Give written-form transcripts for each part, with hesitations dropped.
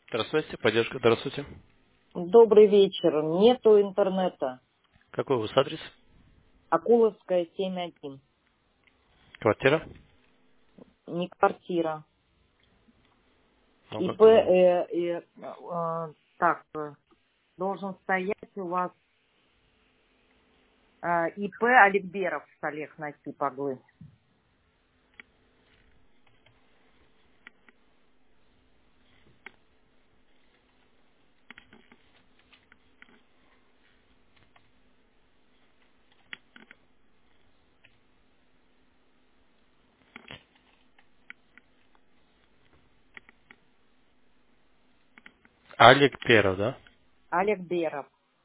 Здравствуйте, поддержка, здравствуйте. Добрый вечер. Нету интернета. Какой у вас адрес? Акуловская, 7-1. Квартира? Не квартира. Ну, ИП, как назовем? так, должен стоять у вас ИП Аликберов Олег Насип-Оглы. Алик Перов, да? Аликберов.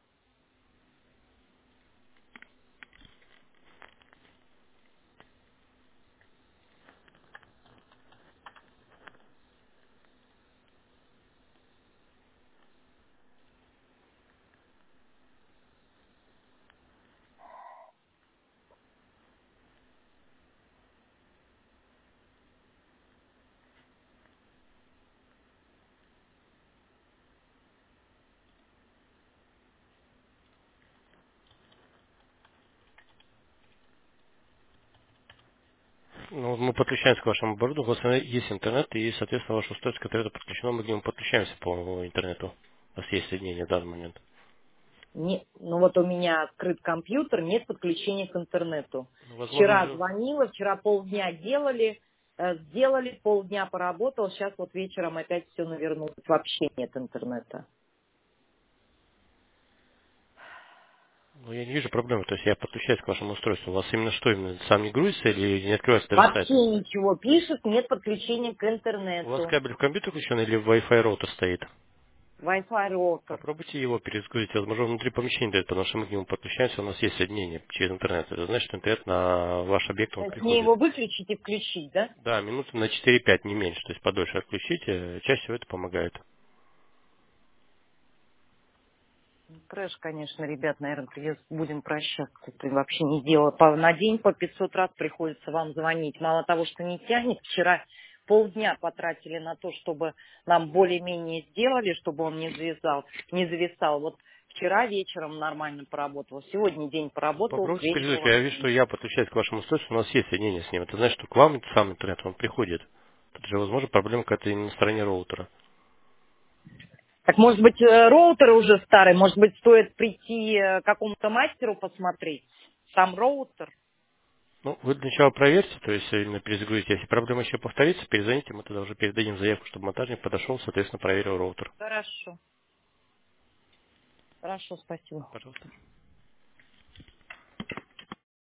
Ну, мы подключаемся к вашему борду, у вас есть интернет и, соответственно, ваше устройство, которое подключено, мы к нему подключаемся по интернету. У вас есть соединение в данный момент. Ну вот у меня открыт компьютер, нет подключения к интернету. Ну, возможно, Вчера уже... звонила, вчера полдня делали, сделали, полдня поработал, сейчас вот вечером опять все навернулось. Вообще нет интернета. Ну, я не вижу проблемы, то есть я подключаюсь к вашему устройству. У вас именно что, именно сам не грузится или не открывается даже сайт? Вообще ничего пишет, нет подключения к У вас интернету. кабель в компьютер включен или Wi-Fi роутер стоит? Wi-Fi роутер. Попробуйте его перезагрузить. Возможно, внутри помещения дает, потому что мы к нему подключаемся, у нас есть соединение через интернет. Это значит, что интернет на ваш объект он То есть мне приходит. его выключить и включить, да? Да, минуты на 4-5, не меньше. То есть подольше отключите. Чаще всего это помогает. Трэш, конечно, ребят, наверное, будем прощаться. Это вообще не дело. На день по 500 раз приходится вам звонить. Мало того, что не тянет, вчера полдня потратили на то, чтобы нам более-менее сделали, чтобы он не зависал. Вот вчера вечером нормально поработал, сегодня день поработал, к Попробуйте вечеру перезагрузить. Я вижу, вообще. что я подключаюсь к вашему устройству, у нас есть соединение с ним. Это значит, что к вам сам интернет, он приходит. Тут же, возможно, проблема какая-то именно на стороне роутера. Так, может быть, роутер уже старый, может быть, стоит прийти к какому-то мастеру посмотреть. Сам роутер. Ну, вы для начала проверьте, то есть именно перезагрузите. Если проблема еще повторится, перезвоните, мы тогда уже передадим заявку, чтобы монтажник подошел, соответственно, проверил роутер. Хорошо. Хорошо, спасибо. Пожалуйста.